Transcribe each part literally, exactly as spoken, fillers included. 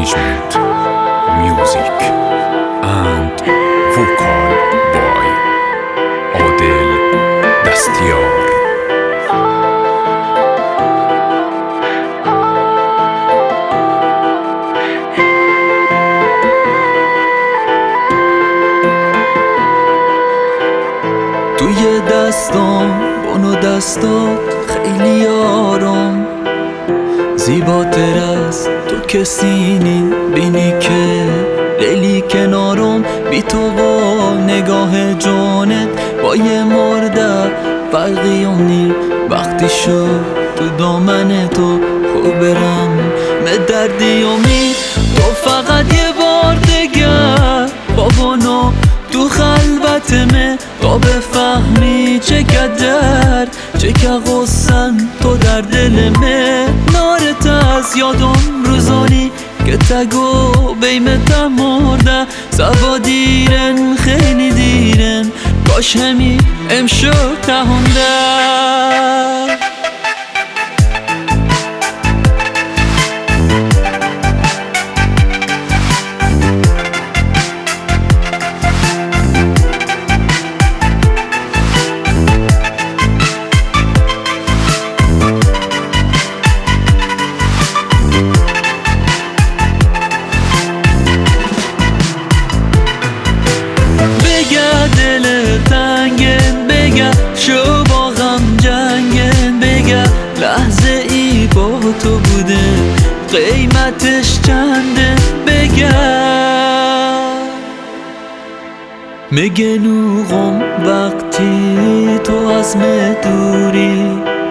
arrangement, music and vocal by عادل دستیار. توی دستام بونو دستات خیلی آرام، زیباتر از تو کسی نی بینی که لیلی کنارم، بی تو با نگاه جانت با یه مرده فرقیم نی. وقتی شد تو دامن تو خوب برم به دردیمی، تو فقط یه بار دگر بابانو تو خلوتمه تا بفهمی چه قدر چه که غصن تو در دلمه. نارت از یادم روزانی که تگو بیمت مرده، سبا دیرن خیلی دیرن کاش همی امشو تهونده. شو با غم جنگن بگه لحظه ای با تو بوده قیمتش چنده بگه. میگه نوغم وقتی تو از من دوری،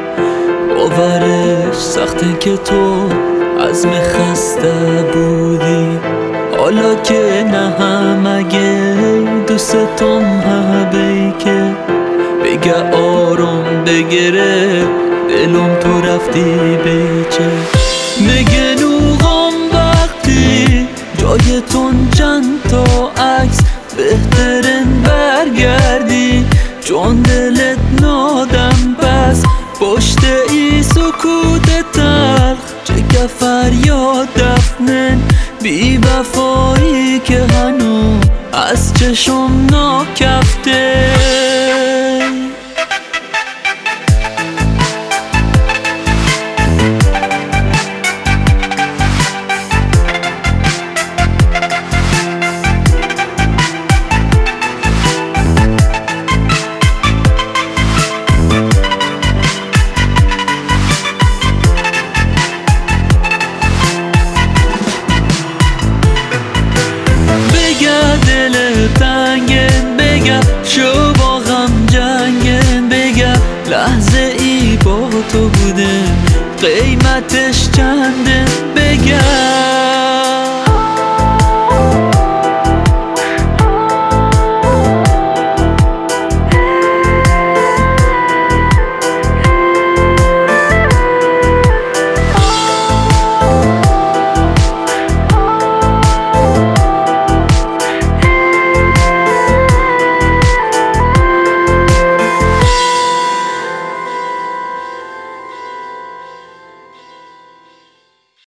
باورش سخته که تو از من خسته بودی. حالا که نه هم اگه دوستم هبی که بگه آروم بگیره دلم تو رفتی بیچه. میگه نوغم وقتی جایتون چند تا عکس بهترین برگردی، چون دلت نادم پس پشت ای سکوت تلخ چه که فریاد دفنن بی وفایی که هنو از چشم ناکفته. شو با غم جنگن بگه لحظه ای با تو بوده قیمتش چنده بگه.